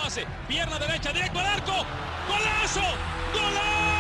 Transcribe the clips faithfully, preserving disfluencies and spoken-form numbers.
pase, pierna derecha, directo al arco, golazo, golazo,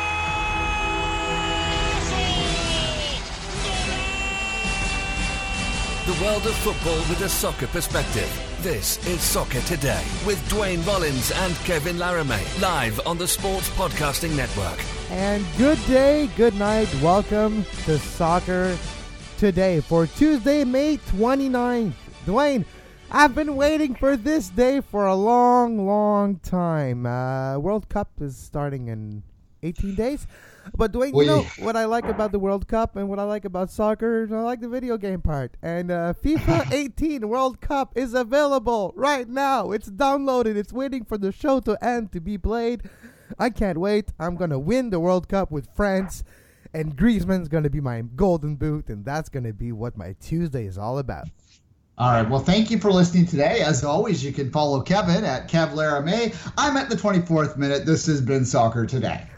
golazo! The world of football with a soccer perspective. This is Soccer Today with Dwayne Mullins and Kevin Laramie, live on the Sports Podcasting Network. And good day, good night, welcome to Soccer Today for Tuesday, May twenty-ninth. Dwayne, I've been waiting for this day for a long, long time. Uh, World Cup is starting in eighteen days. But Dwayne, you know what I like about the World Cup and what I like about soccer? I like the video game part. And uh, FIFA eighteen World Cup is available right now. It's downloaded. It's waiting for the show to end to be played. I can't wait. I'm going to win the World Cup with France. And Griezmann's going to be my golden boot. And that's going to be what my Tuesday is all about. All right. Well, thank you for listening today. As always, you can follow Kevin at Kev Laramie. I'm at the twenty-fourth minute. This has been Soccer Today.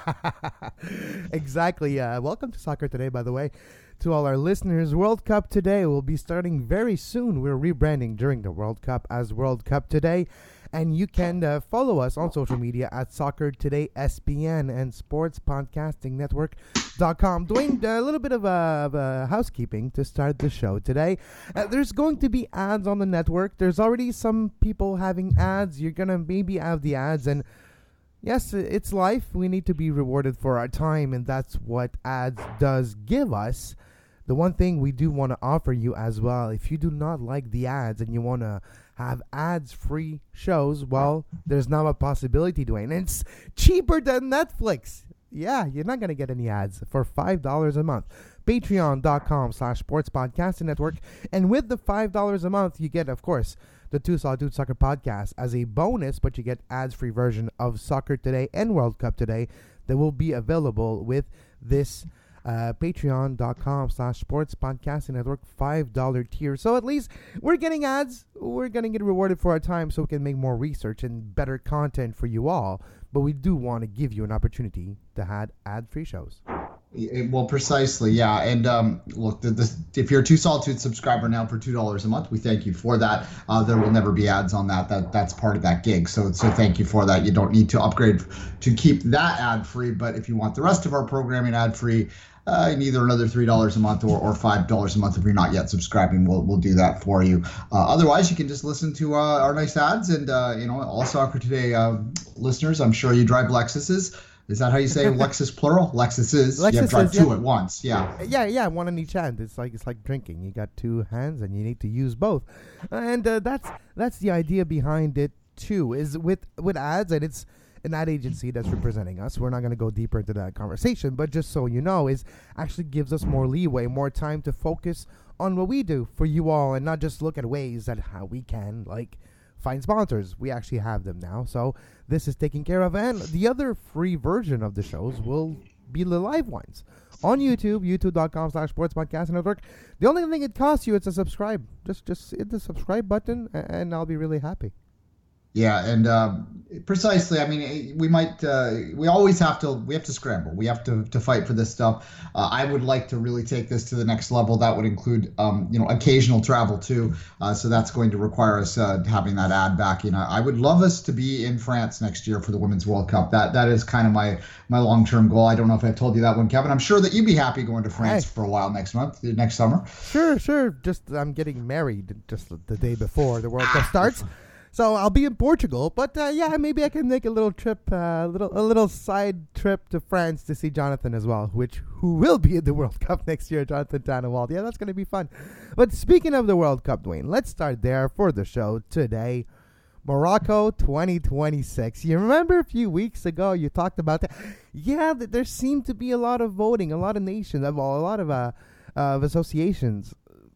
Exactly. Uh, welcome to Soccer Today, by the way. To all our listeners, World Cup Today will be starting very soon. We're rebranding during the World Cup as World Cup Today. And you can uh, follow us on social media at Soccer Today S P N and Sports Podcasting Network dot com. Dwayne, a little bit of, uh, of uh, housekeeping to start the show today. Uh, there's going to be ads on the network. There's already some people having ads. You're going to maybe have the ads. And yes, it's life. We need to be rewarded for our time. And that's what ads does give us. The one thing we do want to offer you as well, if you do not like the ads and you want to have ads-free shows, well, there's now a possibility, Dwayne. And it's cheaper than Netflix. Yeah, you're not going to get any ads for five dollars a month. Patreon.com slash Sports Podcasting Network. And with the five dollars a month, you get, of course, the Two Saw Dude Soccer Podcast as a bonus, but you get ads-free version of Soccer Today and World Cup Today that will be available with this Uh, patreon.com slash sports podcasting network five dollars tier. So at least we're getting ads. We're going to get rewarded for our time so we can make more research and better content for you all. But we do want to give you an opportunity to have ad-free shows. Well, precisely, yeah. And um, look, the, the, if you're a Two Solitude subscriber now for two dollars a month, we thank you for that. Uh, there will never be ads on that. That that's part of that gig. So so thank you for that. You don't need to upgrade to keep that ad-free. But if you want the rest of our programming ad-free, uh, you need either another three dollars a month or, or five dollars a month. If you're not yet subscribing, we'll we'll do that for you. Uh, otherwise, you can just listen to uh, our nice ads. And, uh, you know, all Soccer Today uh, listeners, I'm sure you drive Lexuses. Is that how you say Lexus plural? Lexuses. Lexuses, you have to drive two yeah. at once. Yeah. Yeah, yeah, one on each hand. It's like it's like drinking. You got two hands and you need to use both. And uh, that's that's the idea behind it too. Is with with ads, and it's an ad agency that's representing us. We're not going to go deeper into that conversation, but just so you know, is actually gives us more leeway, more time to focus on what we do for you all, and not just look at ways that how we can like find sponsors. We actually have them now, so this is taken care of. And the other free version of the shows will be the live ones on YouTube, youtube.com slash sports podcasting network. The only thing it costs you is to subscribe. Just just hit the subscribe button, and I'll be really happy. Yeah, and um, precisely. I mean, we might. Uh, we always have to. We have to scramble. We have to to fight for this stuff. Uh, I would like to really take this to the next level. That would include, um, you know, occasional travel too. Uh, so that's going to require us uh, having that ad back. You know, I would love us to be in France next year for the Women's World Cup. That that is kind of my my long term goal. I don't know if I've told you that one, Kevin. I'm sure that you'd be happy going to France hey. for a while next month, next summer. Sure, sure. Just I'm getting married just the day before the World Cup starts. So I'll be in Portugal, but uh, yeah, maybe I can make a little trip, a uh, little a little side trip to France to see Jonathan as well, which who will be in the World Cup next year, Jonathan Tannenwald. Yeah, that's going to be fun. But speaking of the World Cup, Dwayne, let's start there for the show today. Morocco twenty twenty-six. You remember a few weeks ago you talked about that? Yeah, there seemed to be a lot of voting, a lot of nations, a lot of uh, uh, of associations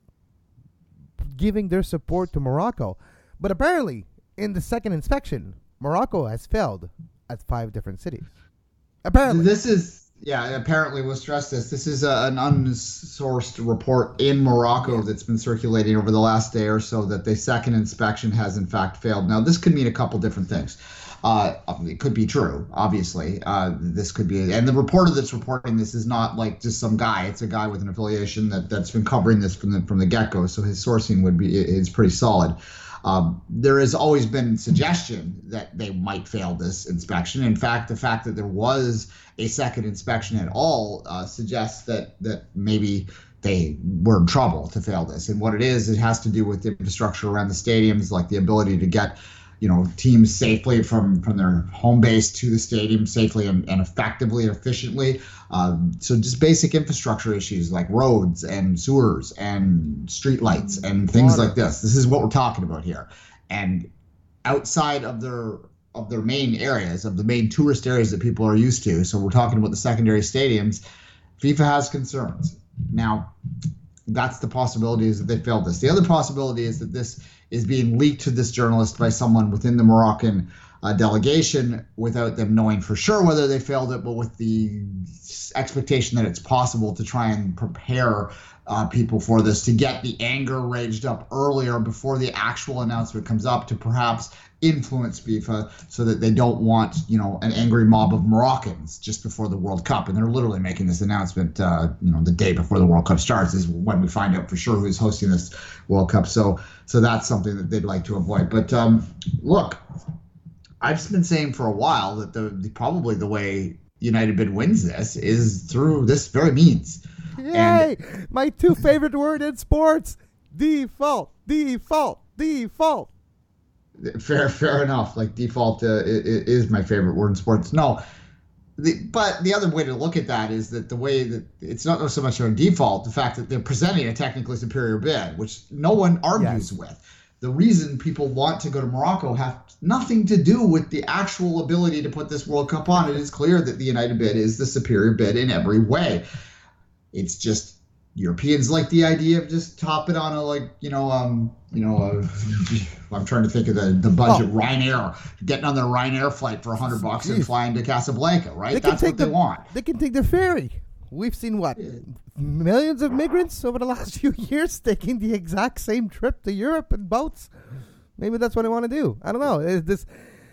giving their support to Morocco. But apparently, in the second inspection, Morocco has failed at five different cities. Apparently. This is, yeah, apparently we'll stress this. This is a, an unsourced report in Morocco that's been circulating over the last day or so that the second inspection has in fact failed. Now, this could mean a couple different things. Uh, it could be true, obviously. Uh, this could be, and the reporter that's reporting this is not like just some guy. It's a guy with an affiliation that, that's been covering this from the from the get-go. So his sourcing would be is pretty solid. Um, there has always been suggestion that they might fail this inspection. In fact, the fact that there was a second inspection at all uh, suggests that that maybe they were in trouble to fail this. And what it is, it has to do with the infrastructure around the stadiums, like the ability to get, you know, teams safely from, from their home base to the stadium safely and, and effectively and efficiently. Um, so just basic infrastructure issues like roads and sewers and street lights and things Water. like this. This is what we're talking about here. And outside of their of their main areas, of the main tourist areas that people are used to, so we're talking about the secondary stadiums, FIFA has concerns. Now, that's the possibility, is that they failed this. The other possibility is that this is being leaked to this journalist by someone within the Moroccan uh, delegation without them knowing for sure whether they failed it, but with the expectation that it's possible to try and prepare uh, people for this, to get the anger raged up earlier before the actual announcement comes up, to perhaps influence FIFA so that they don't want, you know, an angry mob of Moroccans just before the World Cup. And they're literally making this announcement, uh, you know, the day before the World Cup starts is when we find out for sure who's hosting this World Cup. So, so that's something that they'd like to avoid. But um, look, I've been saying for a while that the, the probably the way United Bid wins this is through this very means. Yay! And, My two favorite word in sports: default, default, default. Fair, fair enough. Like default uh, is my favorite word in sports. No, the, but the other way to look at that is that the way that it's not so much on default, the fact that they're presenting a technically superior bid, which no one argues yes. with. The reason people want to go to Morocco have nothing to do with the actual ability to put this World Cup on. It is clear that the United Bid is the superior bid in every way. It's just Europeans like the idea of just topping on a, like, you know, um, you know, uh, I'm trying to think of the, the budget, oh. Ryanair, getting on their Ryanair flight for a hundred bucks and flying to Casablanca, right? They That's what the, they want. They can take the ferry. We've seen what? Yeah. Millions of migrants over the last few years taking the exact same trip to Europe in boats. Maybe that's what they want to do. I don't know. Is this...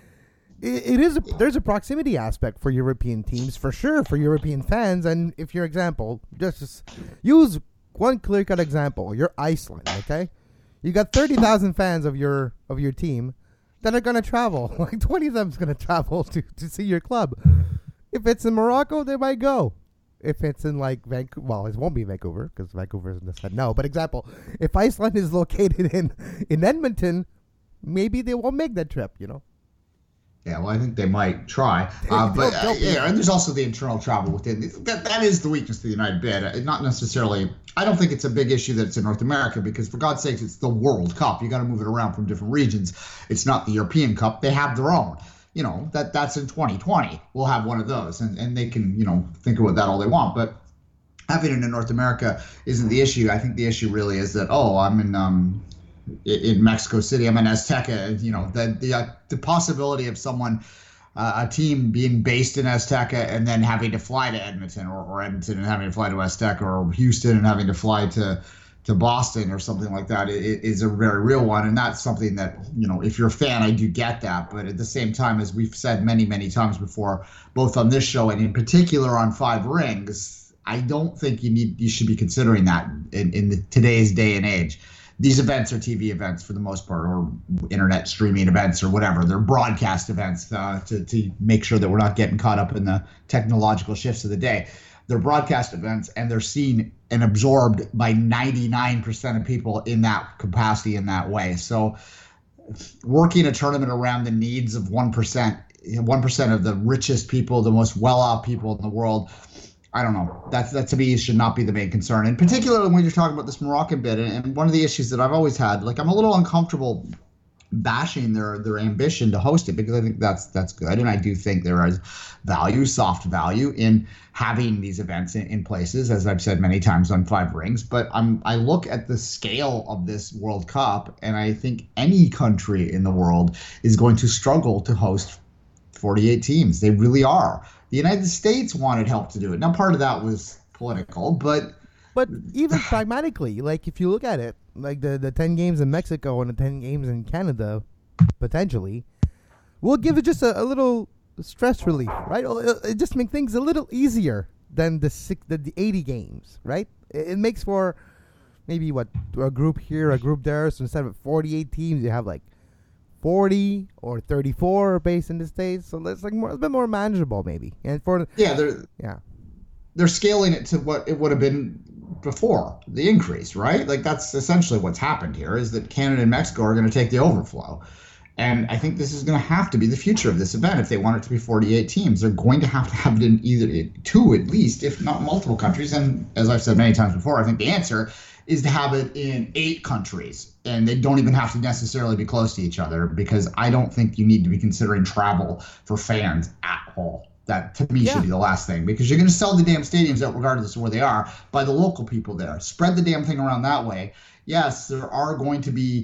It is a, there's a proximity aspect for European teams, for sure, for European fans. And if your example, just, just use one clear-cut example. You're Iceland, okay? You got thirty thousand fans of your of your team that are going to travel. Like twenty of them is going to travel to to see your club. If it's in Morocco, they might go. If it's in like Vancouver, well, it won't be Vancouver because Vancouver said no. But example, if Iceland is located in in Edmonton, maybe they won't make that trip. You know. Yeah, well, I think they might try. Uh, but, uh, yeah, and there's also the internal travel within. That, that is the weakness of the United Bid. Uh, not necessarily, I don't think it's a big issue that it's in North America because, for God's sakes, it's the World Cup. You got to move it around from different regions. It's not the European Cup. They have their own. You know, that that's in twenty twenty. We'll have one of those, and, and they can, you know, think about that all they want. But having it in North America isn't the issue. I think the issue really is that, oh, I'm in... um. in Mexico City, I'm in Azteca, you know, the the, uh, the possibility of someone, uh, a team being based in Azteca and then having to fly to Edmonton or, or Edmonton and having to fly to Azteca or Houston and having to fly to, to Boston or something like that is a very real one. And that's something that, you know, if you're a fan, I do get that. But at the same time, as we've said many, many times before, both on this show and in particular on Five Rings, I don't think you need you should be considering that in, in the, today's day and age. These events are T V events for the most part, or internet streaming events or whatever. They're broadcast events uh, to, to make sure that we're not getting caught up in the technological shifts of the day. They're broadcast events, and they're seen and absorbed by ninety-nine percent of people in that capacity, in that way. So working a tournament around the needs of one percent, one percent of the richest people, the most well-off people in the world, I don't know. That's, that to me should not be the main concern. And particularly when you're talking about this Moroccan bid, and, and one of the issues that I've always had, like I'm a little uncomfortable bashing their their ambition to host it because I think that's that's good. And I do think there is value, soft value in having these events in, in places, as I've said many times on Five Rings. But I'm I look at the scale of this World Cup, and I think any country in the world is going to struggle to host forty-eight teams. They really are. The United States wanted help to do it. Now, part of that was political, but... But even pragmatically, like if you look at it, like the, the ten games in Mexico and the ten games in Canada, potentially, will give it just a, a little stress relief, right? It, it just makes things a little easier than the six, the, the eighty games, right? It, it makes for maybe, what, a group here, a group there. So instead of forty-eight teams, you have like forty or thirty-four are based in the States, so it's like more, a bit more manageable maybe. And for yeah, they're yeah, they're scaling it to what it would have been before the increase, right? Like that's essentially what's happened here is that Canada and Mexico are going to take the overflow. And I think this is going to have to be the future of this event. If they want it to be forty-eight teams, they're going to have to have it in either two at least, if not multiple countries. And as I've said many times before, I think the answer is to have it in eight countries. And they don't even have to necessarily be close to each other, because I don't think you need to be considering travel for fans at all. That, to me, yeah. should be the last thing, because you're going to sell the damn stadiums out regardless of where they are by the local people there. Spread the damn thing around that way. Yes, there are going to be,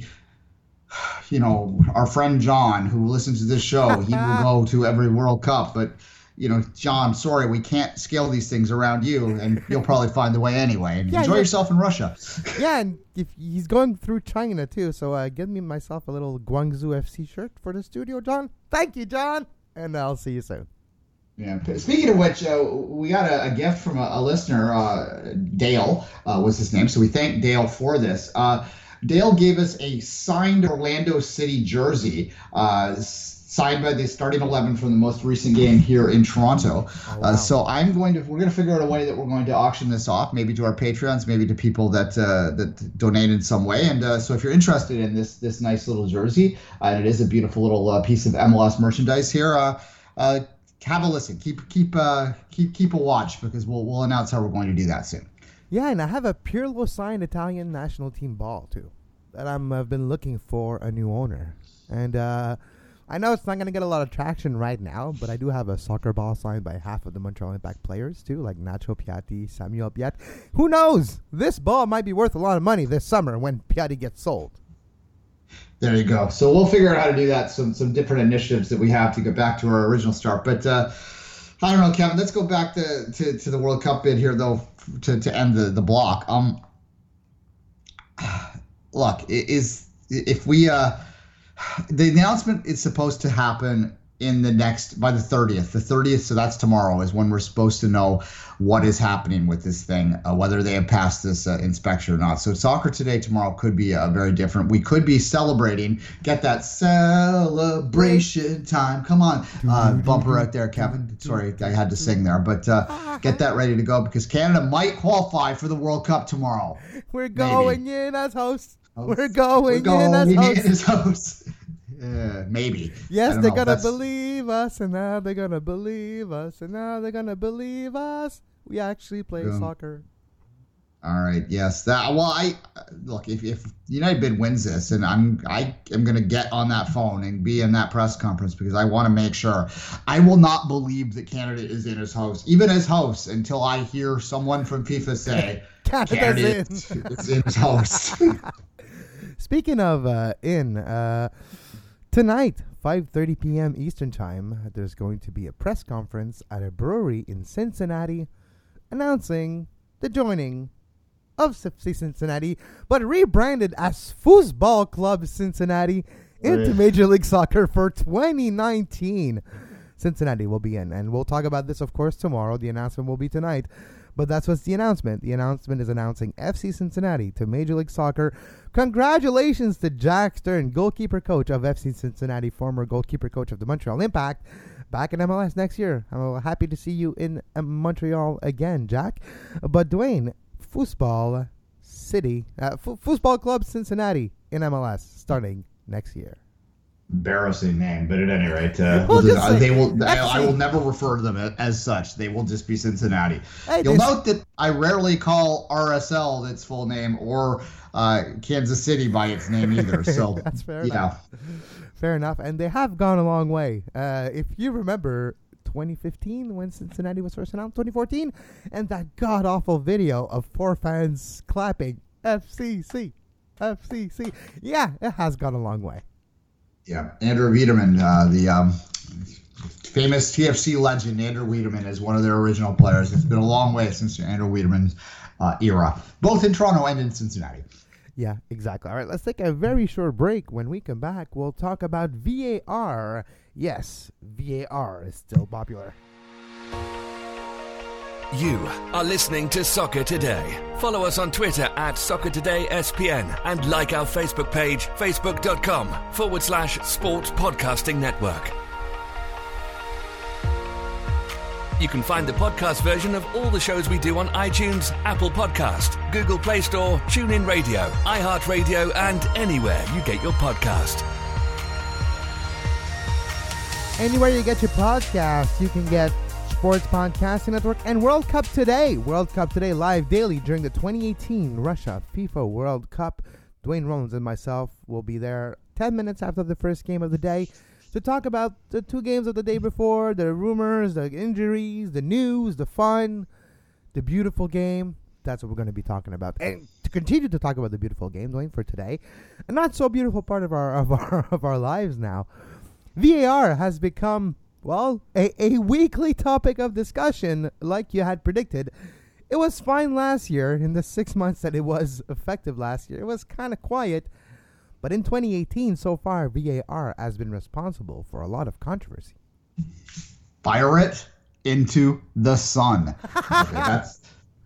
you know, our friend John, who listens to this show, he will go to every World Cup. But, you know, John, sorry, we can't scale these things around you, and you'll probably find the way anyway. And yeah, enjoy yeah. yourself in Russia. Yeah, and if he's going through China, too. So uh, give me myself a little Guangzhou F C shirt for the studio, John. Thank you, John. And I'll see you soon. Yeah. Speaking of which, uh, we got a, a gift from a, a listener, uh, Dale uh, was his name. So we thank Dale for this. Uh, Dale gave us a signed Orlando City jersey, uh, signed by the starting eleven from the most recent game here in Toronto. Oh, wow. uh, so I'm going to, we're going to figure out a way that we're going to auction this off, maybe to our Patreons, maybe to people that uh, that donate in some way. And uh, so if you're interested in this this nice little jersey, uh, and it is a beautiful little uh, piece of M L S merchandise here, uh, uh, have a listen. Keep keep uh, keep keep a watch, because we'll we'll announce how we're going to do that soon. Yeah, and I have a Pirlo signed Italian national team ball too, that I'm I've been looking for a new owner, and uh, I know it's not going to get a lot of traction right now, but I do have a soccer ball signed by half of the Montreal Impact players too, like Nacho Piatti, Samuel Piat. Who knows? This ball might be worth a lot of money this summer when Piatti gets sold. There you go. So we'll figure out how to do that. Some some different initiatives that we have to get back to our original start. But uh, I don't know, Kevin. Let's go back to, to, to the World Cup bid here, though, to, to end the, the block. Um, look, is if we uh, the announcement is supposed to happen in the next by the thirtieth. The thirtieth, so that's tomorrow, is when we're supposed to know what is happening with this thing, uh, whether they have passed this uh, inspection or not. So Soccer Today tomorrow could be uh, very different. We could be celebrating. Get that celebration time. Come on, uh, bumper out there, Kevin. Sorry, I had to sing there, but uh, get that ready to go, because Canada might qualify for the World Cup tomorrow. We're going Maybe. in as hosts. We're going, We're going in as in hosts. as hosts. Uh, maybe. Yes, they're know. gonna That's... believe us, and now they're gonna believe us, and now they're gonna believe us. We actually play yeah. soccer. All right. Yes. That. Well, I look. If if United Bid wins this, and I'm I am gonna get on that phone and be in that press conference, because I want to make sure. I will not believe that Canada is in as host, even as hosts, until I hear someone from FIFA say Canada's Canada in. is in as host. Speaking of uh, in. Uh, Tonight, five thirty p.m. Eastern Time, there's going to be a press conference at a brewery in Cincinnati announcing the joining of F C Cincinnati, but rebranded as Foosball Club Cincinnati into Major League Soccer for twenty nineteen. Cincinnati will be in, and we'll talk about this, of course, tomorrow. The announcement will be tonight. But that's what's the announcement. The announcement is announcing F C Cincinnati to Major League Soccer. Congratulations to Jack Stern, goalkeeper coach of F C Cincinnati, former goalkeeper coach of the Montreal Impact, back in M L S next year. I'm happy to see you in Montreal again, Jack. But Dwayne, Foosball City, uh, F- Foosball Club Cincinnati in M L S starting next year. Embarrassing name, but at any rate, uh, we'll just, uh, they will. I, I will never refer to them as such. They will just be Cincinnati. Hey, You'll note that I rarely call R S L its full name, or uh, Kansas City by its name either. So that's fair yeah. enough. Fair enough, and they have gone a long way. Uh, if you remember twenty fifteen, when Cincinnati was first announced, twenty fourteen, and that god awful video of four fans clapping F C C, F C C. Yeah, it has gone a long way. Yeah, Andrew Wiedemann, uh, the um, famous T F C legend, Andrew Wiedemann, is one of their original players. It's been a long way since Andrew Wiedemann's uh, era, both in Toronto and in Cincinnati. Yeah, exactly. All right, let's take a very short break. When we come back, we'll talk about V A R. Yes, V A R is still popular. You are listening to Soccer Today. Follow us on Twitter at Soccer Today S P N and like our Facebook page, facebook.com forward slash Sports Podcasting Network. You can find the podcast version of all the shows we do on iTunes, Apple Podcast, Google Play Store, TuneIn Radio, iHeartRadio, and anywhere you get your podcast. Anywhere you get your podcast, you can get Sports Podcasting Network and World Cup Today. World Cup Today live daily during the twenty eighteen Russia FIFA World Cup. Dwayne Rollins and myself will be there ten minutes after the first game of the day to talk about the two games of the day before, the rumors, the injuries, the news, the fun, the beautiful game. That's what we're going to be talking about. And to continue to talk about the beautiful game, Dwayne, for today, a not so beautiful part of our of our of our lives now. V A R has become, well, a, a weekly topic of discussion, like you had predicted. It was fine last year, in the six months that it was effective last year. It was kind of quiet. But in twenty eighteen, so far, V A R has been responsible for a lot of controversy. Fire it into the sun. Okay, that's,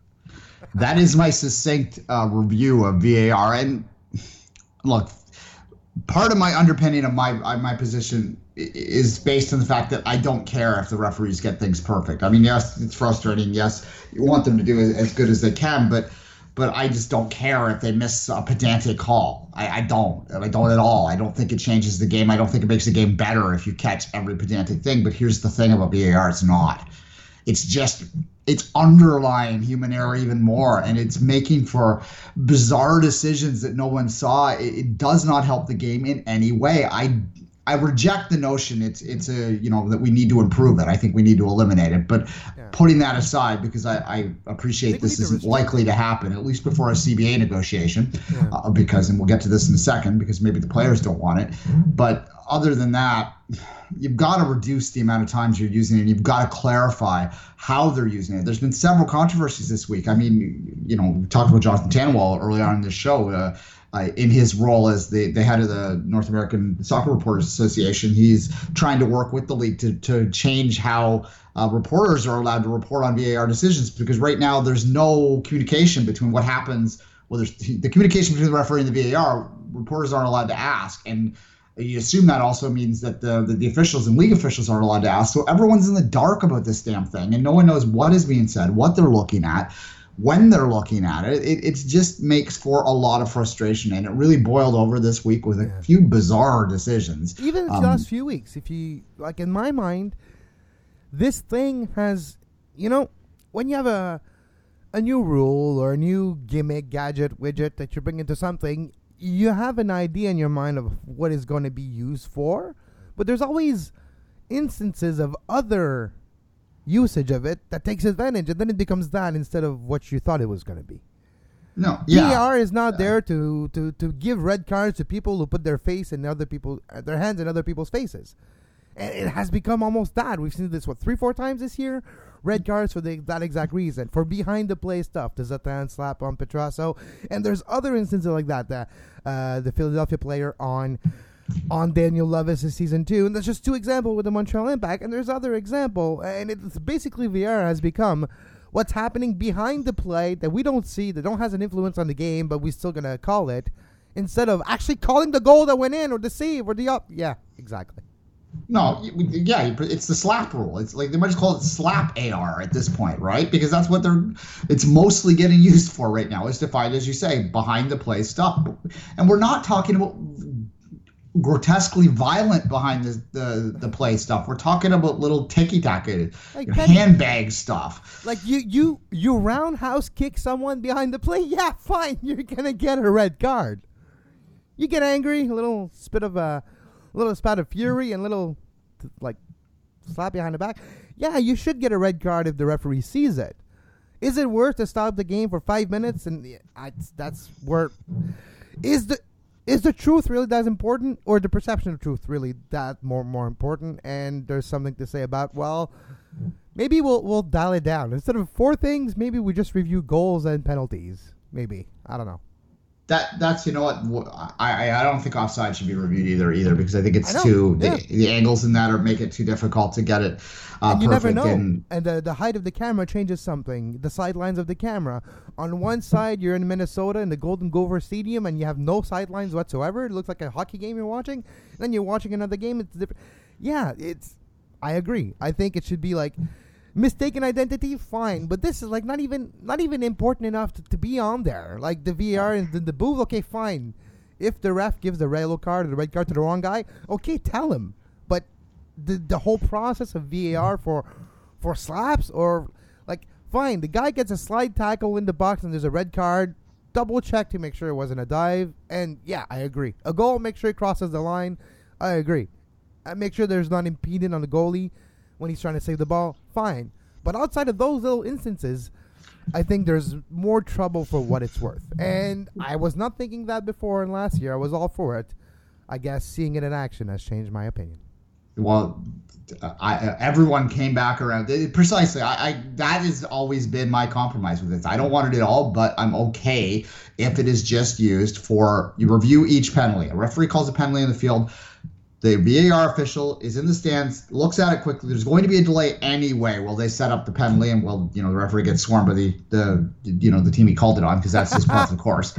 that is my succinct uh, review of V A R. And look, part of my underpinning of my my position is based on the fact that I don't care if the referees get things perfect. I mean, yes, it's frustrating. Yes, you want them to do as good as they can, but but I just don't care if they miss a pedantic call. I, I don't. I don't at all. I don't think it changes the game. I don't think it makes the game better if you catch every pedantic thing. But here's the thing about V A R. It's not. It's just, it's underlying human error even more, and it's making for bizarre decisions that no one saw. It, it does not help the game in any way. I I reject the notion it's it's a you know that we need to improve it. I think we need to eliminate it. But yeah. Putting that aside, because I, I appreciate I this isn't likely to happen, at least before a C B A negotiation, yeah. uh, because, and we'll get to this in a second, because maybe the players don't want it. But other than that, you've got to reduce the amount of times you're using it, and you've got to clarify how they're using it. There's been several controversies this week. I mean, you know, we talked about Jonathan Tannenwald early on in this show. Uh, Uh, in his role as the, the head of the North American Soccer Reporters Association, he's trying to work with the league to, to change how uh, reporters are allowed to report on V A R decisions, because right now there's no communication between what happens. Well, there's the communication between the referee and the V A R. Reporters aren't allowed to ask, and you assume that also means that the, the the officials and league officials aren't allowed to ask. So everyone's in the dark about this damn thing, and no one knows what is being said, what they're looking at, when they're looking at it. It it just makes for a lot of frustration, and it really boiled over this week with a yeah. few bizarre decisions. Even the um, last few weeks, if you, like, in my mind, this thing has, you know, when you have a a new rule or a new gimmick, gadget, widget that you're bringing to something, you have an idea in your mind of what is going to be used for, but there's always instances of other usage of it that takes advantage, and then it becomes that instead of what you thought it was going to be. No, yeah. V A R is not there to, to, to give red cards to people who put their face in other people, their hands in other people's faces. And it has become almost that. We've seen this, what, three, four times this year? Red cards for the, that exact reason. For behind-the-play stuff. The Zlatan slap on Petrasso. And there's other instances like that. The, uh, the Philadelphia player on on Daniel Levis in season two. And that's just two examples with the Montreal Impact. And there's other example. And it's basically V A R has become what's happening behind the play that we don't see, that don't has an influence on the game, but we're still going to call it, instead of actually calling the goal that went in or the save or the up. Yeah, exactly. No, yeah, it's the slap rule. It's like they might just call it slap A R at this point, right? Because that's what they're, it's mostly getting used for right now, is to find, as you say, behind the play stuff. And we're not talking about grotesquely violent behind the the, the play stuff. We're talking about little ticky-tacky, like you know, handbag stuff. Like you you you roundhouse kick someone behind the play, yeah, fine, you're gonna get a red card. You get angry, a little spit of a, a little spat of fury, and a little like slap behind the back. Yeah, you should get a red card if the referee sees it. Is it worth to stop the game for five minutes? And I, that's where is the. Is the truth really that important, or the perception of truth really that more more important? And there's something to say about, well, maybe we'll we'll dial it down. Instead of four things, maybe we just review goals and penalties. Maybe. I don't know. that that's you know what I I don't think offside should be reviewed either either because I think it's I too yeah. the, the angles in that are make it too difficult to get it uh, and you perfect. never know. And, and the the height of the camera changes something. The sidelines of the camera. On one side, you're in Minnesota in the Golden Gopher Stadium, and you have no sidelines whatsoever. It looks like a hockey game you're watching. Then you're watching another game. It's different. Yeah, it's. I agree. I think it should be like. Mistaken identity, fine, but this is like not even not even important enough to, to be on there. Like the V R and the, the booth, okay, fine. If the ref gives the yellow card or the red card to the wrong guy, okay, tell him. But the the whole process of V A R for for slaps or like fine, the guy gets a slide tackle in the box and there's a red card. Double check to make sure it wasn't a dive, and yeah, I agree. A goal, make sure he crosses the line. I agree. I make sure there's not impeding on the goalie when he's trying to save the ball, fine. But outside of those little instances, I think there's more trouble for what it's worth. And I was not thinking that before, and last year I was all for it. I guess seeing it in action has changed my opinion. Well, I, everyone came back around. Precisely. I, I that has always been my compromise with this. I don't want it at all, but I'm okay if it is just used for, you review each penalty. A referee calls a penalty in the field. The V A R official is in the stands, looks at it quickly. There's going to be a delay anyway while they set up the penalty, and well, you know, the referee gets swarmed by the, the you know, the team he called it on because that's just part of the course.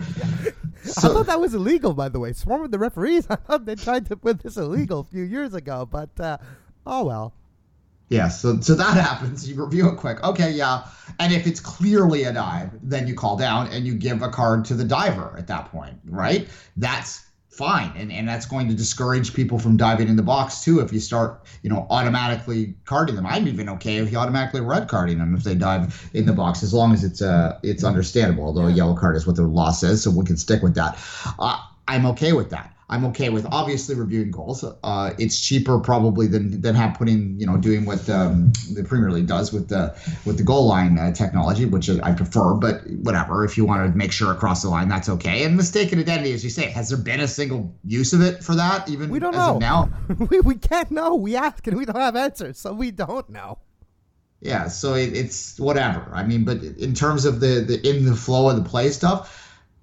So, I thought that was illegal, by the way. Swarm with the referees. I thought they tried to put this illegal a few years ago, but uh, oh well. Yeah, so so that happens. You review it quick. Okay, yeah. And if it's clearly a dive, then you call down and you give a card to the diver at that point, right? That's fine, and and that's going to discourage people from diving in the box too if you start, you know, automatically carding them. I'm even okay if you automatically red carding them if they dive in the box, as long as it's uh it's understandable, although a yellow card is what the law says, so we can stick with that. uh, I'm okay with that. I'm okay with obviously reviewing goals. Uh, it's cheaper probably than than have putting, you know, doing what um, the Premier League does with the with the goal line uh, technology, which I prefer. But whatever, if you want to make sure across the line, that's okay. And mistaken identity, as you say, has there been a single use of it for that? Even we don't as know of now, we we can't know. We ask and we don't have answers, so we don't know. Yeah, so it, it's whatever. I mean, but in terms of the the in the flow of the play stuff.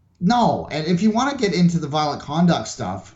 No, and if you want to get into the violent conduct stuff,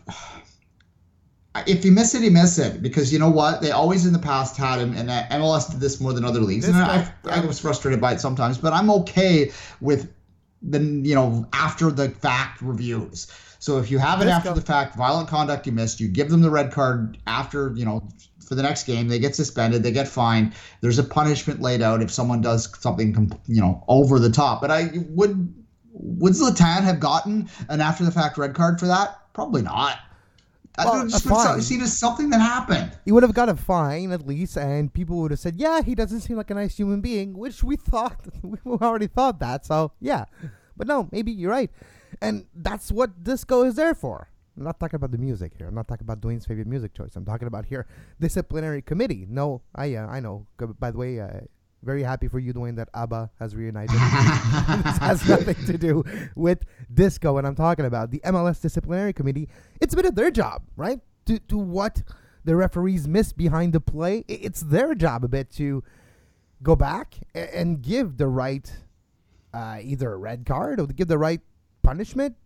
if you miss it, you miss it. Because you know what? They always in the past had him, and M L S did this more than other leagues. This and I, I, I was frustrated by it sometimes, but I'm okay with the, you know, after the fact reviews. So if you have it after the fact, violent conduct you missed, you give them the red card after, you know, for the next game. They get suspended, they get fined. There's a punishment laid out if someone does something, you know, over the top. But I would. Would Zlatan have gotten an after-the-fact red card for that? Probably not. Well, I just would seen as something that happened. He would have got a fine at least, and people would have said, "Yeah, he doesn't seem like a nice human being," which we thought we already thought that. So yeah, but no, maybe you're right, and that's what disco is there for. I'm not talking about the music here. I'm not talking about Dwayne's favorite music choice. I'm talking about here disciplinary committee. No, I uh, I know. By the way. Uh, Very happy for you, Dwayne, that ABBA has reunited. This has nothing to do with disco, and I'm talking about the M L S Disciplinary Committee. It's been their job, right? To to what the referees miss behind the play. It's their job a bit to go back and give the right, uh, either a red card or to give the right punishment,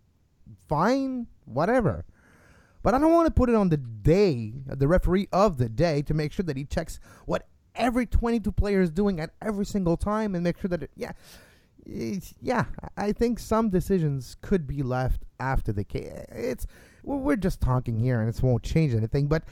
fine, whatever. But I don't want to put it on the day, the referee of the day, to make sure that he checks what every twenty-two players doing at every single time and make sure that it, yeah, yeah, I think some decisions could be left after the case. It's, we're just talking here and it won't change anything, but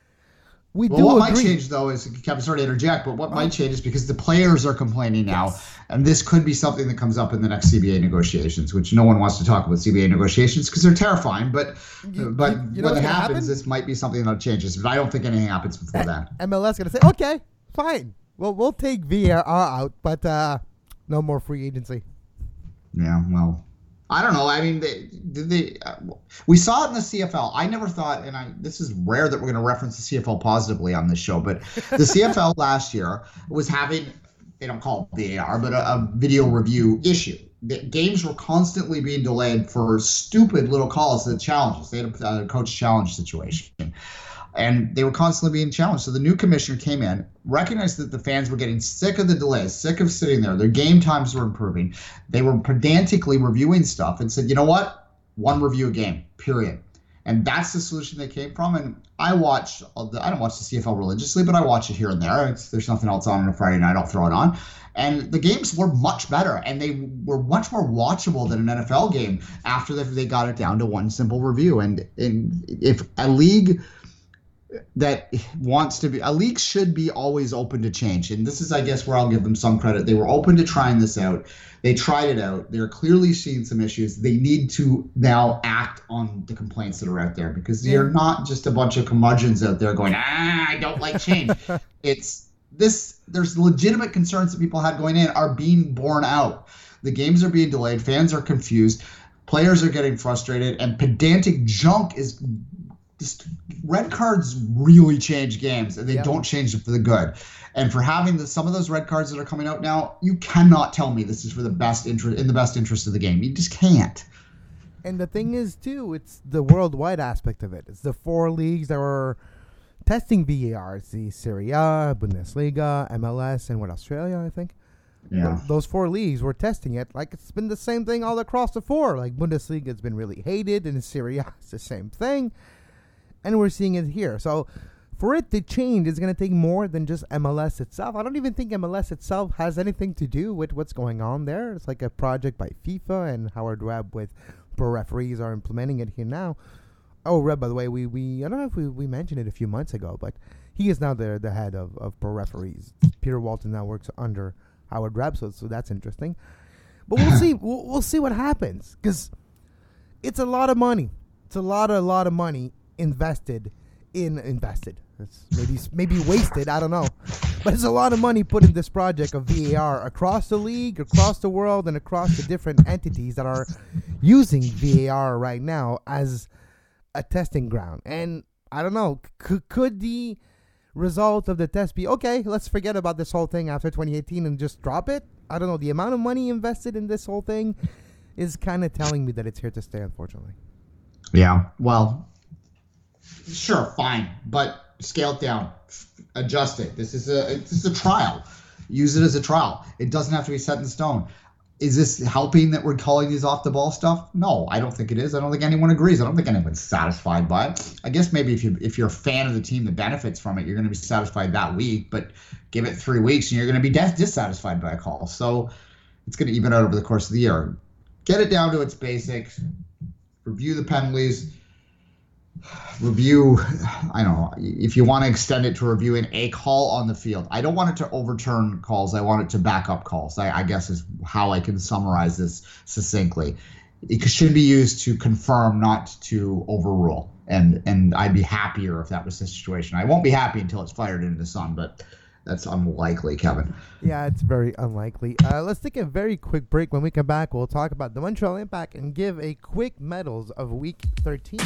we well, do what agree. might change though is, Kevin, sorry to interject, but what oh. might change is because the players are complaining now, yes. and this could be something that comes up in the next C B A negotiations, which no one wants to talk about C B A negotiations because they're terrifying, but you, but you, you know when it happens, happen? This might be something that changes, but I don't think anything happens before that. M L S going to say, okay, fine. Well, we'll take V A R out, but uh, no more free agency. Yeah, well, I don't know. I mean, they, they, uh, we saw it in the C F L. I never thought, and I this is rare that we're going to reference the C F L positively on this show, but the C F L last year was having, they don't call it V A R, but a, a video review issue. The games were constantly being delayed for stupid little calls, the challenges. They had a, a coach challenge situation. And they were constantly being challenged. So the new commissioner came in, recognized that the fans were getting sick of the delays, sick of sitting there. Their game times were improving. They were pedantically reviewing stuff and said, you know what? one review a game, period. And that's the solution they came from. And I watch, I don't watch the C F L religiously, but I watch it here and there. It's, there's nothing else on on a Friday night, I'll throw it on. And the games were much better, and they were much more watchable than an N F L game after they, they got it down to one simple review. And, and if a league that wants to be, a league should be always open to change. And this is, I guess, where I'll give them some credit. They were open to trying this out. They tried it out. They're clearly seeing some issues. They need to now act on the complaints that are out there, because they're not just a bunch of curmudgeons out there going, ah, I don't like change. It's this, there's legitimate concerns that people had going in are being borne out. The games are being delayed. Fans are confused. Players are getting frustrated, and pedantic junk is just, red cards really change games, and they yep. don't change it for the good. And for having the, some of those red cards that are coming out now, you cannot tell me this is for the best interest in the best interest of the game. You just can't. And the thing is, too, it's the worldwide aspect of it. It's the four leagues that were testing V A R. It's the Serie A, Bundesliga, M L S, and what, Australia, I think? Yeah. Th- those four leagues were testing it. Like, it's been the same thing all across the four. Like, Bundesliga has been really hated, and Serie A is the same thing. And we're seeing it here. So for it to change, it's going to take more than just M L S itself. I don't even think M L S itself has anything to do with what's going on there. It's like a project by FIFA, and Howard Webb with pro referees are implementing it here now. Oh, Webb, by the way, we, we I don't know if we, we mentioned it a few months ago, but he is now the the head of, of pro referees. Peter Walton now works under Howard Webb, so, so that's interesting. But we'll see. We'll, we'll see what happens, because it's a lot of money. It's a lot, a lot of money invested in invested. It's maybe maybe wasted. I don't know, but it's a lot of money put in this project of V A R across the league, across the world, and across the different entities that are using V A R right now as a testing ground. And I don't know, could could the result of the test be, okay, let's forget about this whole thing after twenty eighteen and just drop it? I don't know. The amount of money invested in this whole thing is kind of telling me that it's here to stay, unfortunately. Yeah, well, sure, fine, but scale it down, adjust it. This is a this is a trial. Use it as a trial. It doesn't have to be set in stone. Is this helping that we're calling these off the ball stuff? No, I don't think it is. I don't think anyone agrees. I don't think anyone's satisfied by it. I guess maybe if you if you're a fan of the team that benefits from it, you're going to be satisfied that week. But give it three weeks and you're going to be dis- dissatisfied by a call. So it's going to even out over the course of the year. Get it down to its basics. Review the penalties. Review, I don't know, if you want to extend it to reviewing a call on the field. I don't want it to overturn calls. I want it to back up calls. I, I guess is how I can summarize this succinctly. It should be used to confirm, not to overrule. And and I'd be happier if that was the situation. I won't be happy until it's fired into the sun, but that's unlikely, Kevin. Yeah, it's very unlikely. Uh, let's take a very quick break. When we come back, we'll talk about the Montreal Impact and give a quick medals of Week thirteen.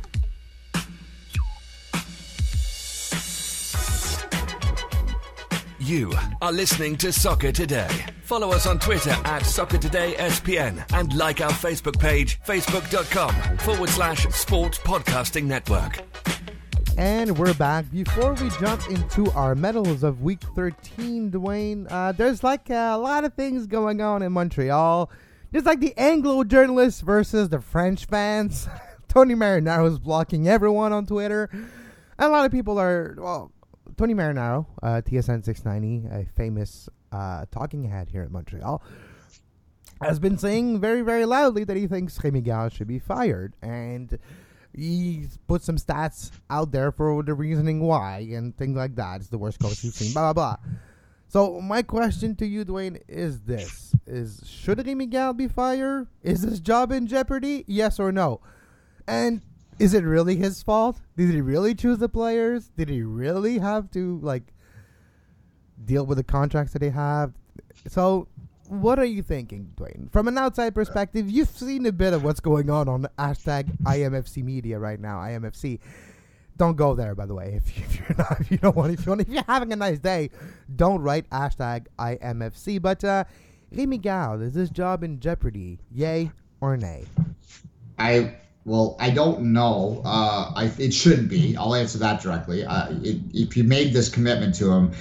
You are listening to Soccer Today. Follow us on Twitter at Soccer Today S P N and like our Facebook page, facebook.com forward slash sports podcasting network. And we're back. Before we jump into our medals of Week thirteen, Dwayne, uh, there's like a lot of things going on in Montreal. There's like the Anglo journalists versus the French fans. Tony Marinaro is blocking everyone on Twitter. And a lot of people are, well, Tony Marinaro, uh, T S N six ninety, a famous uh, talking head here in Montreal, has been saying very, very loudly that he thinks Rémi Garde should be fired. And he's put some stats out there for the reasoning why and things like that. It's the worst coach we've seen, blah, blah, blah. So my question to you, Dwayne, is this. is Should Rémi Garde be fired? Is his job in jeopardy? Yes or no? And is it really his fault? Did he really choose the players? Did he really have to, like, deal with the contracts that they have? So, what are you thinking, Dwayne? From an outside perspective, you've seen a bit of what's going on on the hashtag I M F C media right now, I M F C. Don't go there, by the way. If, you, if you're not, if you don't want, if you want, if you're having a nice day, don't write hashtag I M F C. But uh, Rémi Garde, is his job in jeopardy? Yay or nay? I. Well, I don't know. Uh, I, it should be. I'll answer that directly. Uh, it, if you made this commitment to him,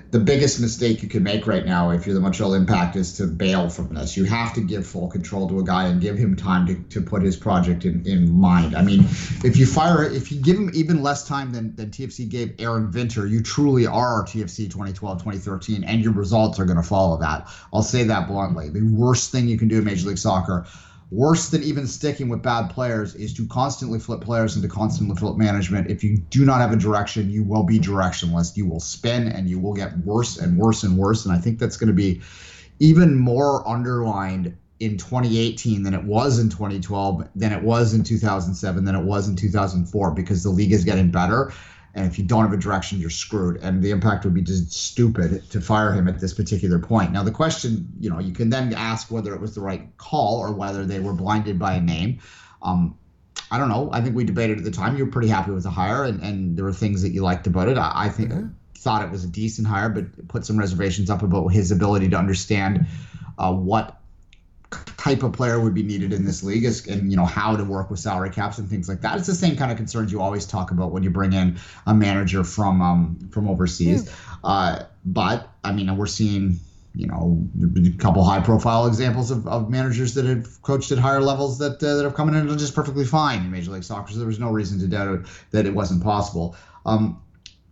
the biggest mistake you can make right now if you're the Montreal Impact is to bail from this. You have to give full control to a guy and give him time to, to put his project in, in mind. I mean, if you fire, if you give him even less time than, than T F C gave Aaron Vinter, you truly are T F C twenty twelve, twenty thirteen, and your results are going to follow that. I'll say that bluntly. The worst thing you can do in Major League Soccer, worse than even sticking with bad players, is to constantly flip players into constantly flip management. If you do not have a direction, you will be directionless. You will spin and you will get worse and worse and worse. And I think that's going to be even more underlined in twenty eighteen than it was in twenty twelve, than it was in two thousand seven, than it was in two thousand four, because the league is getting better. And if you don't have a direction, you're screwed. And the Impact would be just stupid to fire him at this particular point. Now, the question, you know, you can then ask whether it was the right call or whether they were blinded by a name. Um, I don't know. I think we debated at the time. You were pretty happy with the hire, and, and there were things that you liked about it. I, I think Yeah. thought it was a decent hire, but put some reservations up about his ability to understand uh, what type of player would be needed in this league, is, and you know how to work with salary caps and things like that. It's the same kind of concerns you always talk about when you bring in a manager from um from overseas. Yeah. Uh, but I mean, we're seeing you know a couple high profile examples of, of managers that have coached at higher levels that uh, that have come in and done just perfectly fine in Major League Soccer. So there was no reason to doubt that it wasn't possible. Um,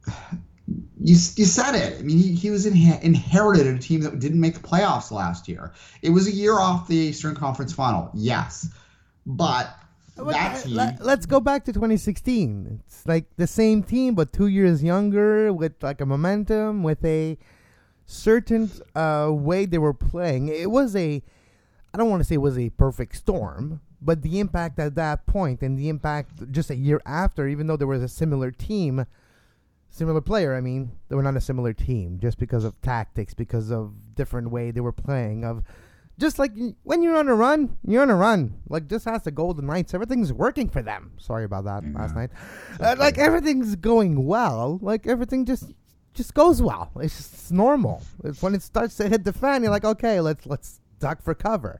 You you said it. I mean, he, he was inha- inherited a team that didn't make the playoffs last year. It was a year off the Eastern Conference Final, yes. But that team... Let, let's go back to twenty sixteen. It's like the same team, but two years younger, with like a momentum, with a certain uh, way they were playing. It was a... I don't want to say it was a perfect storm, but the Impact at that point and the Impact just a year after, even though there was a similar team... Similar player, I mean, they were not a similar team just because of tactics, because of different way they were playing. Of just like when you're on a run, you're on a run. Like just as the Golden Knights, everything's working for them. Sorry about that yeah. last night. Uh, like everything's going well. Like everything just just goes well. It's just it's normal. It's when it starts to hit the fan, you're like, okay, let's let's duck for cover.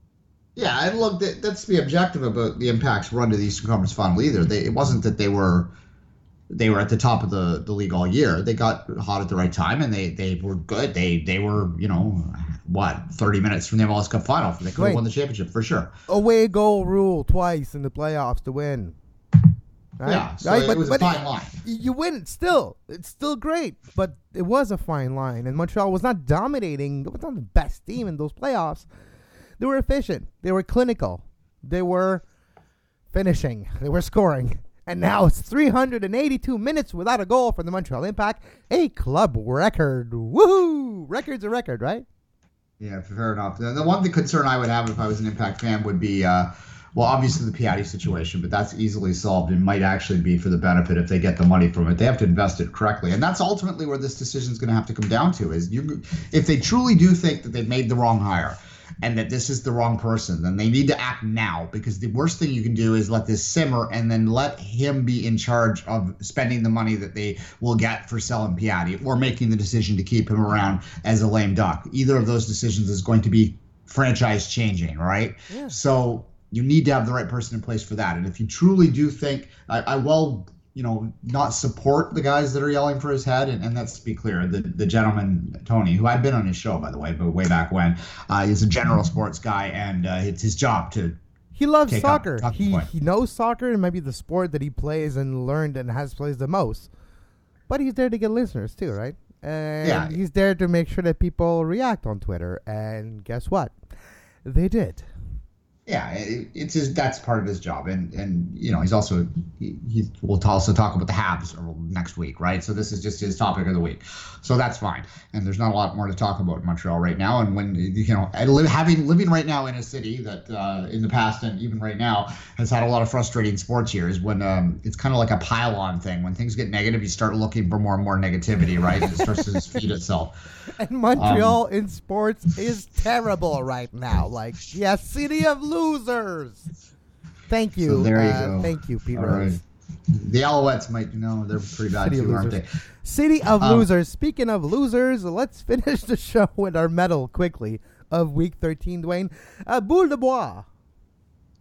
Yeah, and look, that, let's be objective about the Impact's run to the Eastern Conference Final either. They, it wasn't that they were. They were at the top of the, the league all year. They got hot at the right time, and they, they were good. They they were, you know, what, thirty minutes from the M L S Cup final. They could have won the championship for sure. Away goal rule twice in the playoffs to win. Right? Yeah, so right? it but, was but a fine line. You win still. It's still great, but it was a fine line. And Montreal was not dominating. It was not the best team in those playoffs. They were efficient. They were clinical. They were finishing. They were scoring. And now it's three hundred eighty-two minutes without a goal for the Montreal Impact. A club record. Woohoo! Record's a record, right? Yeah, fair enough. The, the one the concern I would have if I was an Impact fan would be, uh, well, obviously the Piatti situation, but that's easily solved and might actually be for the benefit if they get the money from it. They have to invest it correctly. And that's ultimately where this decision is going to have to come down to, is you, if they truly do think that they've made the wrong hire, and that this is the wrong person, then they need to act now, because the worst thing you can do is let this simmer and then let him be in charge of spending the money that they will get for selling Piatti or making the decision to keep him around as a lame duck. Either of those decisions is going to be franchise changing, right? Yeah. So you need to have the right person in place for that. And if you truly do think, I, I will... you know, not support the guys that are yelling for his head. And, and let's be clear, the, the gentleman, Tony, who I'd been on his show, by the way, but way back when, uh, he's a general sports guy, and uh, it's his job to He loves soccer. Up, he, he knows soccer, and maybe the sport that he plays and learned and has plays the most. But he's there to get listeners, too, right? And yeah. he's there to make sure that people react on Twitter. And guess what? They did. Yeah, it, it's his. That's part of his job, and and you know he's also he, he will also talk about the Habs next week, right? So this is just his topic of the week, so that's fine. And there's not a lot more to talk about in Montreal right now. And when you know having living right now in a city that uh, in the past and even right now has had a lot of frustrating sports years, when um, it's kind of like a pile-on thing. When things get negative, you start looking for more and more negativity, right? It starts to feed itself. And Montreal um, in sports is terrible right now. Like, yeah, city of losers. Thank you. So there you uh, go. Thank you, Pete All Rose. Right. The Alouettes might, you know, they're pretty bad City too, aren't they? City of um, losers. Speaking of losers, let's finish the show with our medal quickly of week thirteen, Dwayne. Uh, Boule de Bois.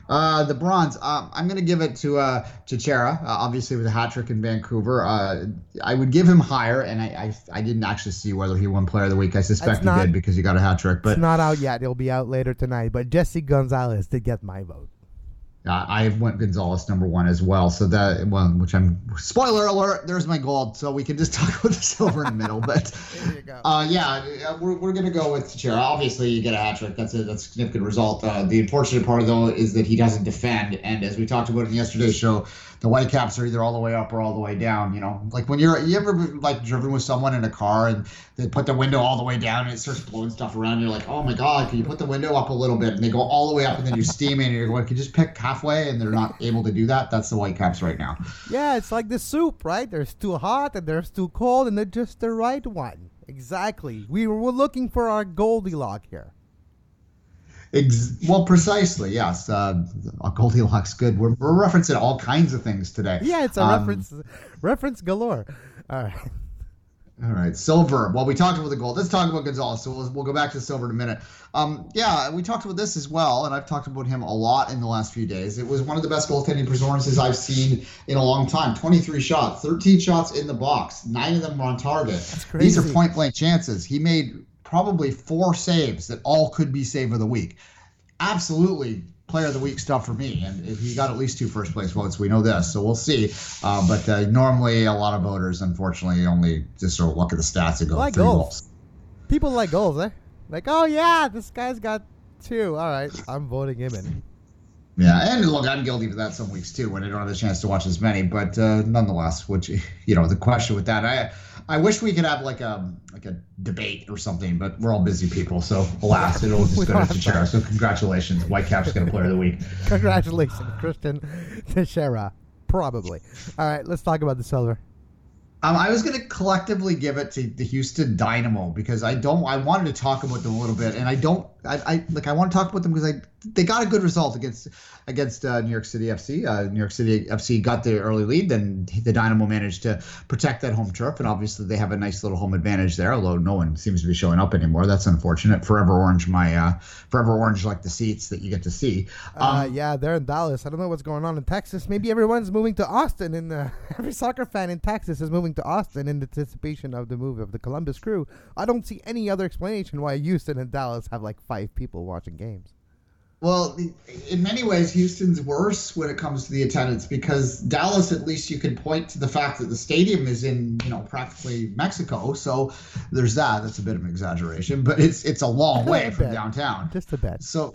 Uh, the bronze, uh, I'm going to give it to uh, Chichera, uh, obviously with a hat trick in Vancouver. Uh, I would give him higher, and I, I I didn't actually see whether he won Player of the Week. I suspect not, he did because he got a hat trick. But it's not out yet. It'll be out later tonight. But Jesse Gonzalez did get my vote. Uh, I went Gonzalez number one as well. So that, well, which I'm, spoiler alert, there's my gold. So we can just talk about the silver in the middle. But there you go. Uh, yeah, we're, we're going to go with Chichera. Obviously, you get a hat trick. That's a, that's a significant result. Uh, the unfortunate part, though, is that he doesn't defend. And as we talked about in yesterday's show, the Whitecaps are either all the way up or all the way down. You know, like when you're, you ever like driven with someone in a car and they put the window all the way down and it starts blowing stuff around. And you're like, oh my God, can you put the window up a little bit? And they go all the way up and then you're steaming and you're going, can you just pick halfway? And they're not able to do that. That's the Whitecaps right now. Yeah, it's like the soup, right? There's too hot and there's too cold and they're just the right one. Exactly. We were looking for our Goldilocks here. Ex- well, precisely, yes. Uh, Goldilocks good. We're, we're referencing all kinds of things today. Yeah, it's a um, reference reference galore. All right. All right, silver. Well, we talked about the gold. Let's talk about Gonzalez. So we'll, we'll go back to silver in a minute. Um, yeah, we talked about this as well, and I've talked about him a lot in the last few days. It was one of the best goaltending performances I've seen in a long time. twenty-three shots, thirteen shots in the box. Nine of them were on target. That's crazy. These are point-blank chances. He made probably four saves that all could be save of the week. Absolutely Player of the Week stuff for me, and he got at least two first place votes. We know this, so we'll see. Uh, but uh, normally, a lot of voters, unfortunately, only just sort of look at the stats and go like three goals. goals. People like goals, eh? Like, oh yeah, this guy's got two. All right, I'm voting him in. Yeah, and look, I'm guilty of that some weeks too when I don't have the chance to watch as many. But uh, nonetheless, which you know, the question with that, I I wish we could have like a like a debate or something, but we're all busy people, so alas, it'll just go to Chichera. So congratulations, Whitecaps get a Player of the Week. Congratulations, Christian Chichera. Probably. All right, let's talk about the silver. Um, I was going to collectively give it to the Houston Dynamo because I don't. I wanted to talk about them a little bit, and I don't. I, I like. I want to talk about them because I they got a good result against against uh, New York City F C. Uh, New York City F C got the early lead, then the Dynamo managed to protect that home turf, and obviously they have a nice little home advantage there. Although no one seems to be showing up anymore, that's unfortunate. Forever Orange, my uh, Forever Orange, like the seats that you get to see. Um, uh, yeah, they're in Dallas. I don't know what's going on in Texas. Maybe everyone's moving to Austin, and uh, every soccer fan in Texas is moving to Austin in anticipation of the move of the Columbus Crew. I don't see any other explanation why Houston and Dallas have like five people watching games. Well, in many ways, Houston's worse when it comes to the attendance because Dallas, at least you can point to the fact that the stadium is in, you know, practically Mexico. So there's that. That's a bit of an exaggeration, but it's it's a long way from downtown. Just a bit. So,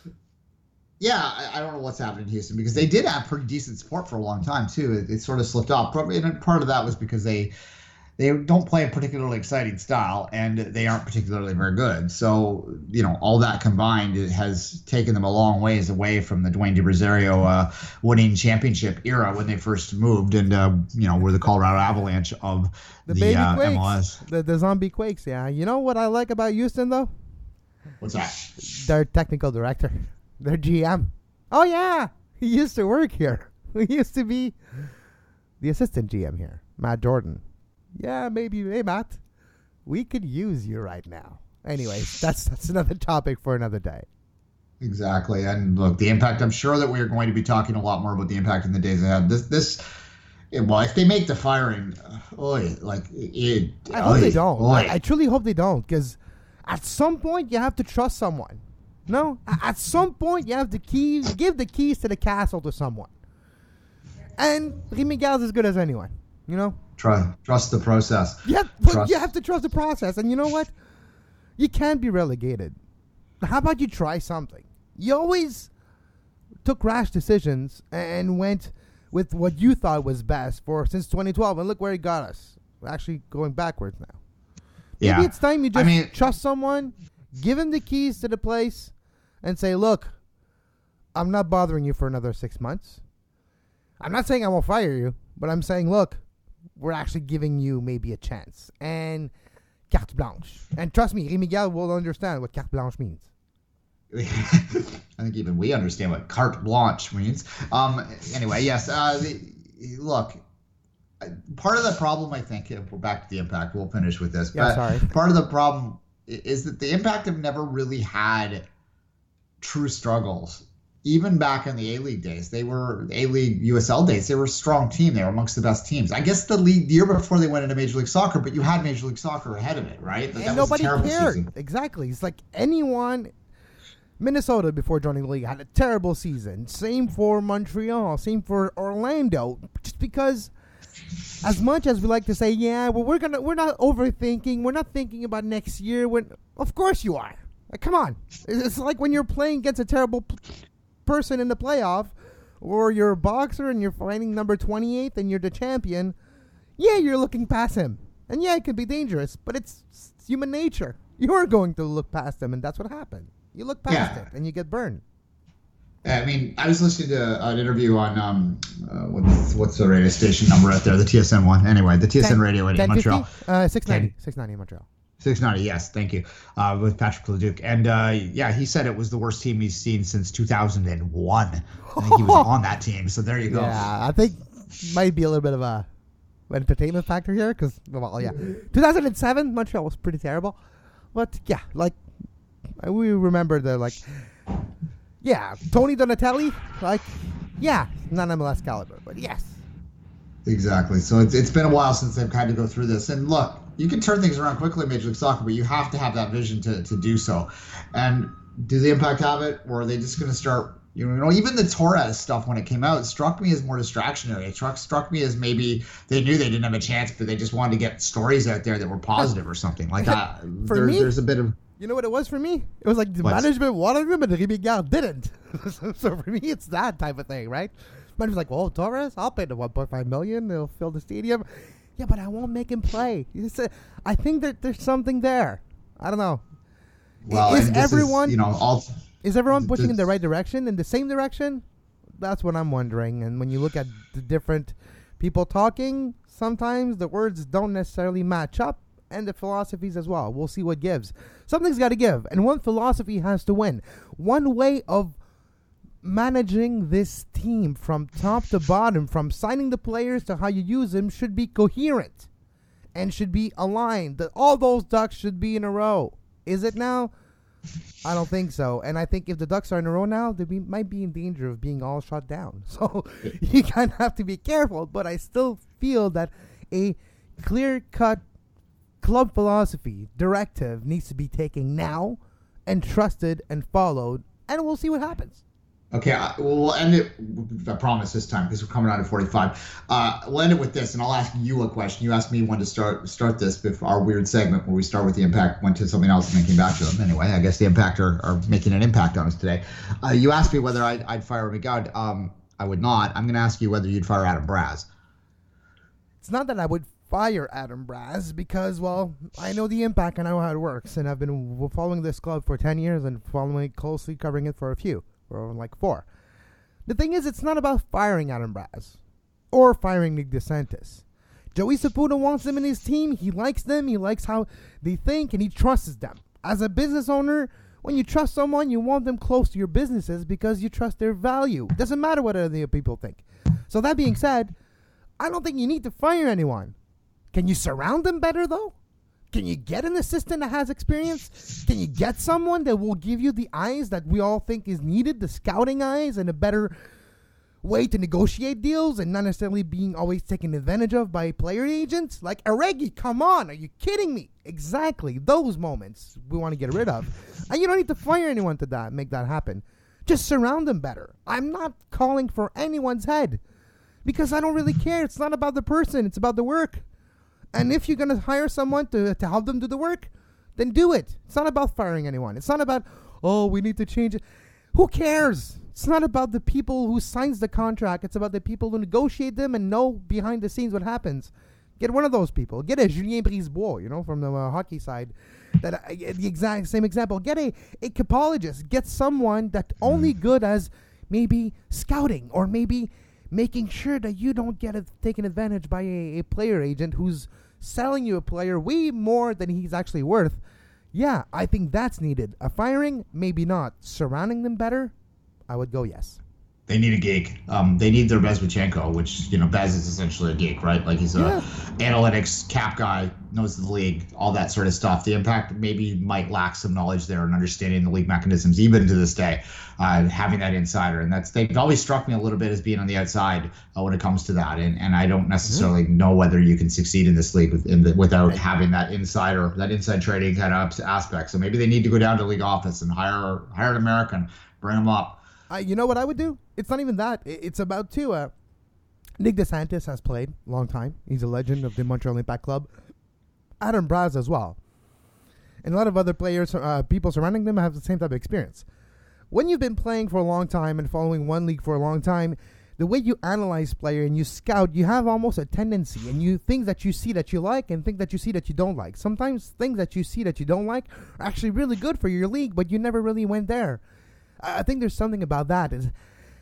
yeah, I, I don't know what's happening in Houston because they did have pretty decent support for a long time, too. It, it sort of slipped off. Probably, and part of that was because they they don't play a particularly exciting style, and they aren't particularly very good. So, you know, all that combined, it has taken them a long ways away from the Dwayne DiRosario uh, winning championship era when they first moved and, uh, you know, were the Colorado Avalanche of the, the baby uh, quakes. M L S. The, the zombie quakes, yeah. You know what I like about Houston, though? What's that? Their technical director. Their G M. Oh, yeah. He used to work here. He used to be the assistant G M here, Matt Jordan. Yeah, maybe, hey, Matt, we could use you right now. Anyways, that's that's another topic for another day. Exactly. And look, the impact, I'm sure that we're going to be talking a lot more about the impact in the days ahead. This, this, well, if they make the firing, oy, like, it. I hope oy, they don't. oy. I, I truly hope they don't, because at some point, you have to trust someone. No? At some point, you have to key, give the keys to the castle to someone. And Rémi Garde is as good as anyone, you know? Trust, trust the process. Yeah, but Trust. you have to trust the process. And you know what? You can't be relegated. How about you try something? You always took rash decisions and went with what you thought was best for since twenty twelve. And look where it got us. We're actually going backwards now. Maybe Yeah. it's time you just I mean, trust someone, give him the keys to the place, and say, look, I'm not bothering you for another six months. I'm not saying I won't fire you, but I'm saying, look, we're actually giving you maybe a chance. And carte blanche. And trust me, Rémi Garde will understand what carte blanche means. I think even we understand what carte blanche means. Um. Anyway, yes. Uh. The, look, part of the problem, I think, if we're back to the impact, we'll finish with this. Yeah, but sorry. Part of the problem is that the impact have never really had true struggles. even back in the A-League days, they were A-League U S L days. They were a strong team. They were amongst the best teams. I guess the league the year before they went into Major League Soccer, but you had Major League Soccer ahead of it, right? That, and that nobody was a terrible cared. season. Exactly. It's like anyone. Minnesota, before joining the league, had a terrible season. Same for Montreal. Same for Orlando. Just because, as much as we like to say, yeah, well, we're gonna, we're not overthinking. We're not thinking about next year. When, of course you are. Like, come on. It's like when you're playing against a terrible p- person in the playoff, or you're a boxer and you're fighting number twenty-eighth and you're the champion. Yeah, you're looking past him, and yeah, it can be dangerous, but it's, it's human nature. You're going to look past him, and that's what happened. You look past Yeah. it, and you get burned. I mean, I was listening to an interview on um, uh, what's, what's the radio station number out there? The T S N one. Anyway, the T S N ten, radio in ten Montreal. fifty? Uh, six ninety. six ninety in Montreal. six ninety, yes, thank you, uh, with Patrick Leduc. And, uh, yeah, he said it was the worst team he's seen since two thousand one. I think he was on that team, so there you go. Yeah, I think might be a little bit of a entertainment factor here, because, well, yeah. two thousand seven, Montreal was pretty terrible. But, yeah, like, we remember the, like, yeah, Tony Donatelli, like, yeah, not M L S caliber, but yes. Exactly. So it's it's been a while since they've had to go through this. And look, you can turn things around quickly in Major League Soccer, but you have to have that vision to, to do so. And do the Impact have it, or are they just going to start, you know, even the Torres stuff when it came out, it struck me as more distractionary. It struck, struck me as maybe they knew they didn't have a chance, but they just wanted to get stories out there that were positive or something like that. For there, me, there's a bit of... You know what it was for me? It was like the What? management wanted him and Rémi Garde didn't. So for me, it's that type of thing, right? Management's like, well, Torres, I'll pay the one point five million dollars. They'll fill the stadium. Yeah, but I won't make him play. It's a, I think that there's something there. I don't know. Well, is and this everyone is, you know, all... is everyone pushing the- in the right direction, in the same direction? That's what I'm wondering. And when you look at the different people talking, sometimes the words don't necessarily match up. And the philosophies as well. We'll see what gives. Something's got to give. And one philosophy has to win. One way of managing this team from top to bottom, from signing the players to how you use them, should be coherent. And should be aligned. That all those ducks should be in a row. Is it now? I don't think so. And I think if the ducks are in a row now, they be, might be in danger of being all shut down. So you kind of have to be careful. But I still feel that a clear-cut club philosophy directive needs to be taken now and trusted and followed, and we'll see what happens. Okay, I, we'll end it, I promise this time, because we're coming out at forty-five. Uh, we'll end it with this, and I'll ask you a question. You asked me when to start start this, before our weird segment where we start with the Impact, went to something else, and then came back to them. Anyway, I guess the Impact are, are making an impact on us today. Uh, you asked me whether I'd, I'd fire Miguel. Um, I would not. I'm going to ask you whether you'd fire Adam Braz. It's not that I would fire Adam Braz, because, well, I know the Impact, I know how it works, and I've been following this club for ten years and following it closely, covering it for a few, or like four. The thing is, it's not about firing Adam Braz or firing Nick DeSantis. Joey Saputo wants them in his team. He likes them. He likes how they think, and he trusts them. As a business owner, when you trust someone, you want them close to your businesses because you trust their value. It doesn't matter what other people think. So that being said, I don't think you need to fire anyone. Can you surround them better, though? Can you get an assistant that has experience? Can you get someone that will give you the eyes that we all think is needed, the scouting eyes, and a better way to negotiate deals and not necessarily being always taken advantage of by player agents? Like Aregi, come on, are you kidding me? Exactly, those moments we want to get rid of. And you don't need to fire anyone to that, make that happen. Just surround them better. I'm not calling for anyone's head because I don't really care. It's not about the person, it's about the work. And if you're going to hire someone to, to help them do the work, then do it. It's not about firing anyone. It's not about, oh, we need to change it. Who cares? It's not about the people who signs the contract. It's about the people who negotiate them and know behind the scenes what happens. Get one of those people. Get a Julien Brisebois, you know, from the uh, hockey side. That uh, the exact same example. Get a, a capologist. Get someone that's only good as maybe scouting or maybe making sure that you don't get a, taken advantage by a, a player agent who's selling you a player way more than he's actually worth. Yeah, I think that's needed. A firing, maybe not. Surrounding them better, I would go yes. They need a geek. Um, they need their Bezbatchenko, which, you know, Bez is essentially a geek, right? Like he's a yeah. analytics cap guy, knows the league, all that sort of stuff. The Impact maybe might lack some knowledge there and understanding the league mechanisms, even to this day, uh, having that insider. And that's they've always struck me a little bit as being on the outside uh, when it comes to that. And and I don't necessarily mm-hmm. know whether you can succeed in this league with, in the, without having that insider, that inside trading kind of aspect. So maybe they need to go down to league office and hire hire an American, bring them up. Uh, you know what I would do? It's not even that. It's about two. Uh, Nick DeSantis has played a long time. He's a legend of the Montreal Impact Club. Adam Braz as well. And a lot of other players, uh, people surrounding them have the same type of experience. When you've been playing for a long time and following one league for a long time, the way you analyze player and you scout, you have almost a tendency. And you things that you see that you like and things that you see that you don't like. Sometimes things that you see that you don't like are actually really good for your league, but you never really went there. I think there's something about that. Is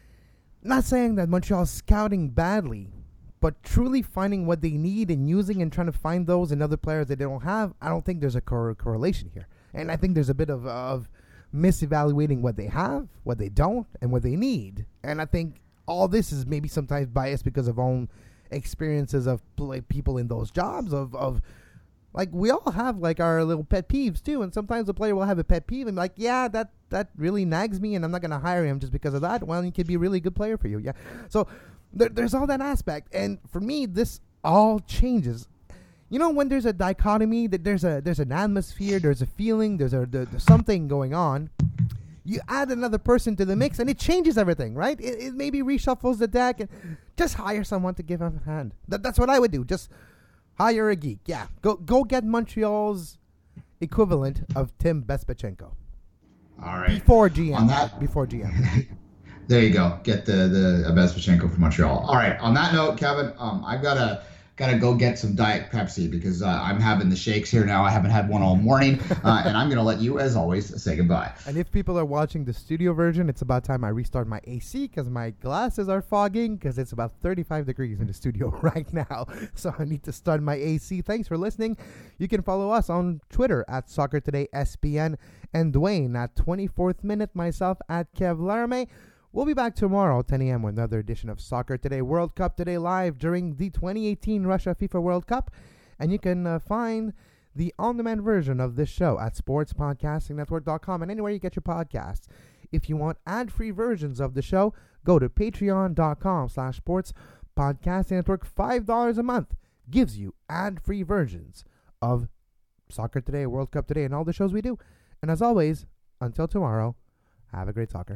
not saying that Montreal's scouting badly, but truly finding what they need and using and trying to find those in other players that they don't have. I don't think there's a cor- correlation here. And I think there's a bit of, of misevaluating what they have, what they don't, and what they need. And I think all this is maybe sometimes biased because of own experiences of play, people in those jobs, of, of like, we all have, like, our little pet peeves, too. And sometimes a player will have a pet peeve and be like, yeah, that, that really nags me, and I'm not going to hire him just because of that. Well, he could be a really good player for you, yeah. So there, there's all that aspect. And for me, this all changes. You know, when there's a dichotomy, that there's a there's an atmosphere, there's a feeling, there's, a, there's something going on. You add another person to the mix, and it changes everything, right? It, it maybe reshuffles the deck, and just hire someone to give him a hand. That, that's what I would do. Just hire a geek. Yeah, go go get Montreal's equivalent of Tim Bezbatchenko. All right. Before G M. On that, before G M. There you go. Get the the Bezbatchenko from Montreal. All right. On that note, Kevin, um, I've got to got to go get some Diet Pepsi because uh, I'm having the shakes here now. I haven't had one all morning, uh, and I'm going to let you, as always, say goodbye. And if people are watching the studio version, it's about time I restart my A C because my glasses are fogging because it's about thirty-five degrees in the studio right now. So I need to start my A C. Thanks for listening. You can follow us on Twitter at Soccer Today S P N and Dwayne at twenty-fourth Minute, myself at Kev Laramie. We'll be back tomorrow, ten a.m. with another edition of Soccer Today World Cup Today live during the twenty eighteen Russia FIFA World Cup. And you can uh, find the on-demand version of this show at sports podcasting network dot com and anywhere you get your podcasts. If you want ad-free versions of the show, go to patreon.com slash sports podcasting network. five dollars a month gives you ad-free versions of Soccer Today, World Cup Today, and all the shows we do. And as always, until tomorrow, have a great soccer.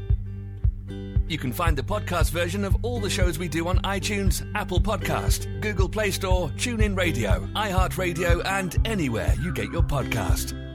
You can find the podcast version of all the shows we do on iTunes, Apple Podcast, Google Play Store, TuneIn Radio, iHeartRadio, and anywhere you get your podcast.